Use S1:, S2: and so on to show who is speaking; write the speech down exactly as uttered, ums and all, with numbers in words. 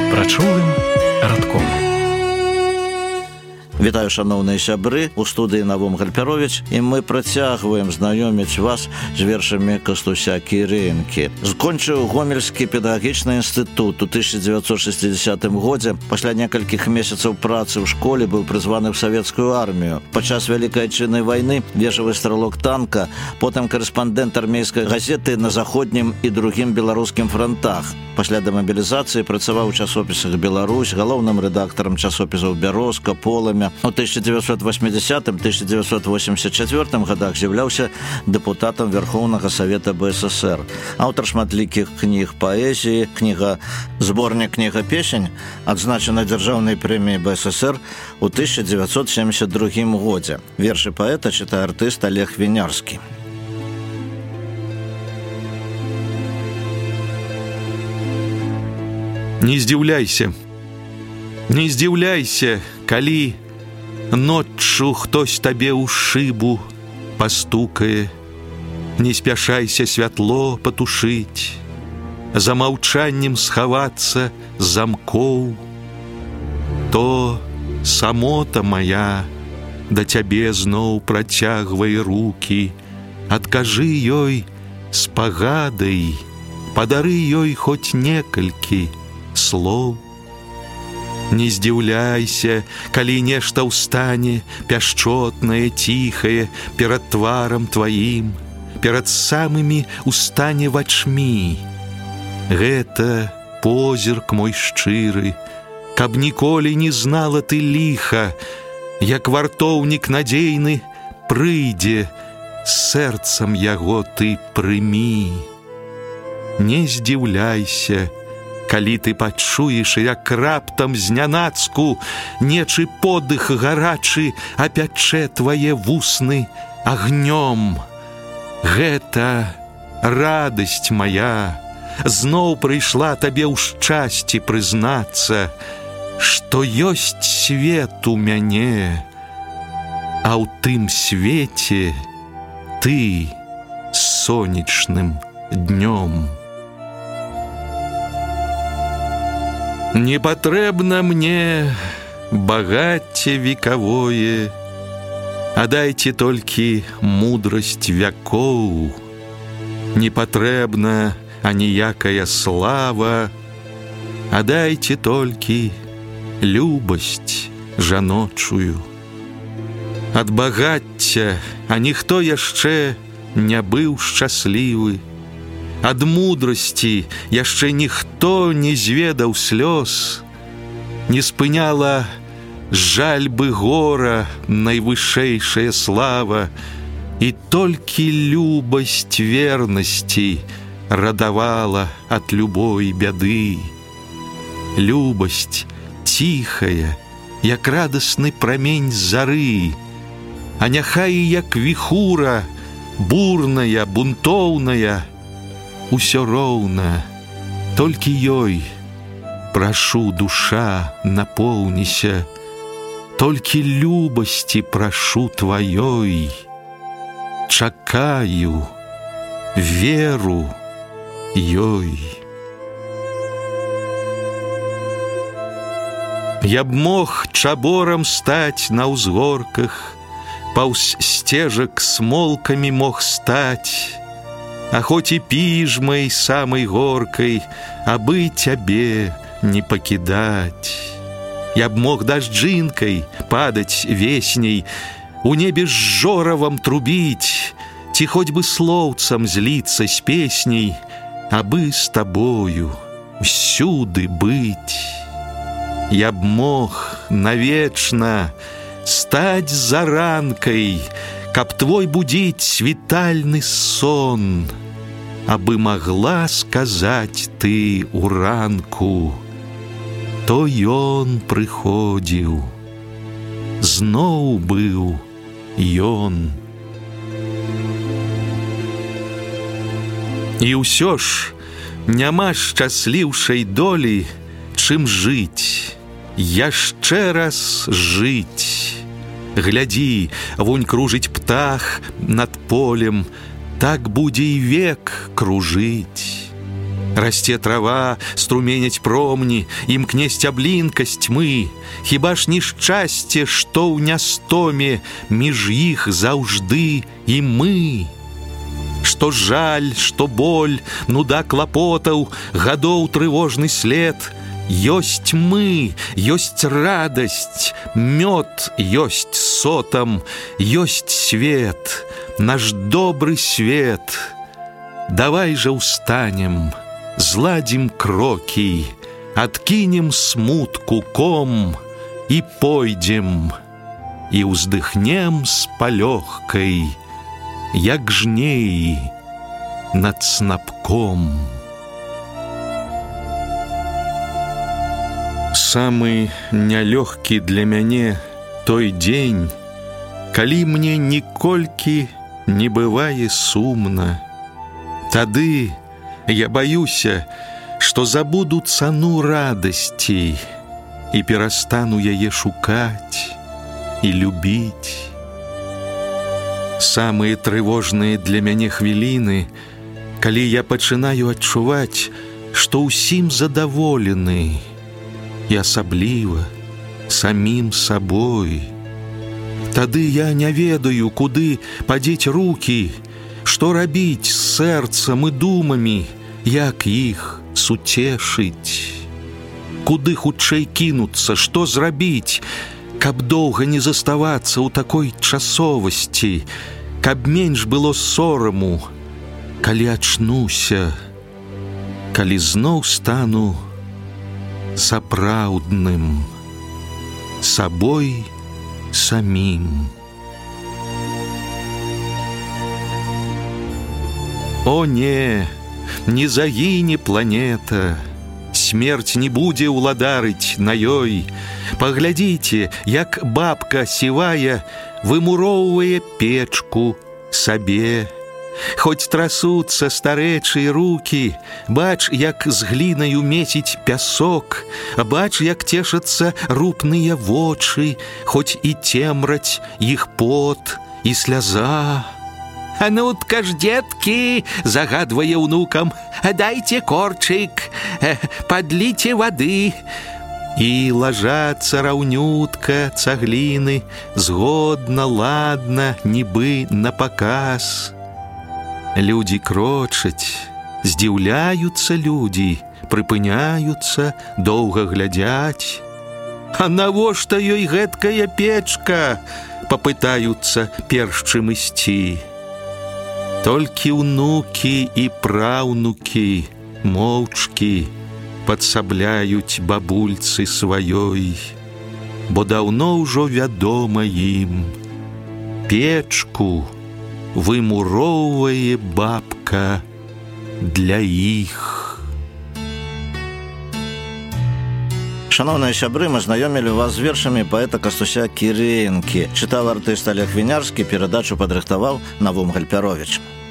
S1: Прачулым радком.
S2: Вітаю, шановныя сябры, у студыі Навум Гальперович, і мы працягваем знаёміць вас з вершамі Кастуся Кірыенкі. Скончыў Гомельскі педагагічны інстытут у тысяча дзевяцьсот шэсцідзясятым годзе. Пасля некалькіх месяцаў працы ў школе быў прызваны ў савецкую армію. Падчас Вялікай Адчыннай вайны вежавы стралок танка, потым карэспандэнт армейскай газеты на заходнім і другім беларускім франтах. Пасля дэмабілізацыі працаваў у часопісах «Беларусь», галоўным рэдактарам часопісаў «Бярозка», «Полымя». У тысяча дзевяцьсот восьмідзясятым - тысяча дзевяцьсот восемьдесят чвёртым годах з'яўляўся дэпутатам Верховнага Савета БССР. Аўтар шматлікіх кніг паэзіі, кніга «Зборнік кніга песень» адзначана дзяржаўнай прэміяй БССР у тысяча дзевяцьсот семьдесят другім годзе. Вершы паэта чытае артыст Олег Вінярскі.
S3: Не здзіўляйся, не здзіўляйся, калі ноччу хтось табе ў шыбу пастукае. Не спяшайся святло патушыць, за маўчаннем схавацца з замкоў. То самота моя да цябе зноў працягвае рукі. Адкажы ёй спагадай, падары ёй хоць некалькі слоў. Не здзіўляйся, калі нешта ўстане пяшчотнае, ціхае перад тварам тваім, перад самымі устане вачмі. Гэта позірк мой шчыры, каб ніколі не знала ты ліха, як вартоўнік надзейны прыйдзе, сэрцам яго ты прымі. Не здзіўляйся, калі ты пачуеш, як раптам знянацку нечы подых гарачы апячэ твае вусны агнём. Гэта радасць моя зноў прыйшла табе ў шчасці прызнацца, што ёсць свет у мяне, а ў тым свеце ты сонечным днём. Не патрэбна мне багацце векавое, а дайце толькі мудрасць вякоў. Не патрэбна аніякая слава, а дайце толькі любасць жаночую. Ад багацця, а ніхто яшчэ не быў шчаслівы. Ад мудрасці яшчэ ніхто не зведаў слёз, не спыняла жальбы гора найвышэйшая слава, і толькі любасць вернасці радавала ад любой бяды. Любасць ціхая, як радасны прамень зары, а няхай як віхура бурная, бунтоўная, усё роўна, толькі ёй прашу, душа, напоўніся, толькі любасці прашу тваёй. Чакаю, веру ёй. Я б мог чаборам стаць на ўзгорках, паўз сцежак смолкамі мог стаць, а хоць і піжмай самай горкай, абы цябе не пакідаць. Я б мог дажджынкай падаць весней, у небе з жоравам трубіць, ці хоць бы слоўцам зліцца з песней, абы з табою ўсюды быць. Я б мог навечна стаць заранкай, каб твой будзіць світальны сон, абы магла сказаць ты у ранку: то ён прыходзіў, зноў быў ён. І ўсё ж няма шчасліўшай долі, чым жыць, яшчэ раз жыць. Глядзі, вунь кружыць птах над полем, так будзе і век кружыць. Расце трава, струменяць промні, імкнесць аблінкасць мы. Хіба ж нешчасце, што ў нястоме між іх заўжды і мы? Што жаль, што боль, нуда клапотаў, гадоў трывожны след. Ёсць мы, ёсць радасць, мёд ёсць сотам, ёсць свет, наш добры свет. Давай жа ўстанем, зладзім крокі, адкінем смутку ком і пойдзем, і ўздыхнем з палёгкай, як жнеі над снапком. Самы нялёгкі для мяне той дзень, калі мне ніколькі не бывае сумна. Тады я баюся, што забуду цану радасці і перастану яе шукаць і любіць. Самыя трывожныя для мяне хвіліны, калі я пачынаю адчуваць, што ўсім задаволены, і асабліва самім сабой. Тады я не ведаю, куды падзець рукі, што рабіць з сэрцам і думамі, як іх суцешыць. Куды хутчэй кінуцца, што зрабіць, каб доўга не заставацца ў такой часовасці, каб менш было сораму, калі ачнуся, калі зноў стану сапраўдным сабой самім. О не, не загіне планета, смерць не будзе ўладарыць на ёй. Паглядзіце, як бабка сівая вымуроўвае печку сабе. Хоць трасуцца старэчыя рукі, бач, як з глінаю месіць пясок, бач, як цешацца рупныя вочы, хоць і цемраць іх пот і сляза. А ну-тка ж, дзеткі, загадвае ўнукам, дайце корчык, падліце вады. І лажацца раўнютка цагліны, згодна, ладна, нібы на паказ. Людзі крочаць, здзіўляюцца людзі, прыпыняюцца, доўга глядзяць. А навошта ёй гэткая печка? Папытаюцца, перш чым ісці. Толькі ўнукі і праўнукі моўчкі падсабляюць бабульцы сваёй, бо даўно ўжо вядома ім, печку вымуроўвае бабка для іх.
S2: Шановные сябры, мы знакомили вас с вершами поэта Костуся Кіренкі. Читал артист Олег Винярский, передачу подрыхтовал Навум Гальперович.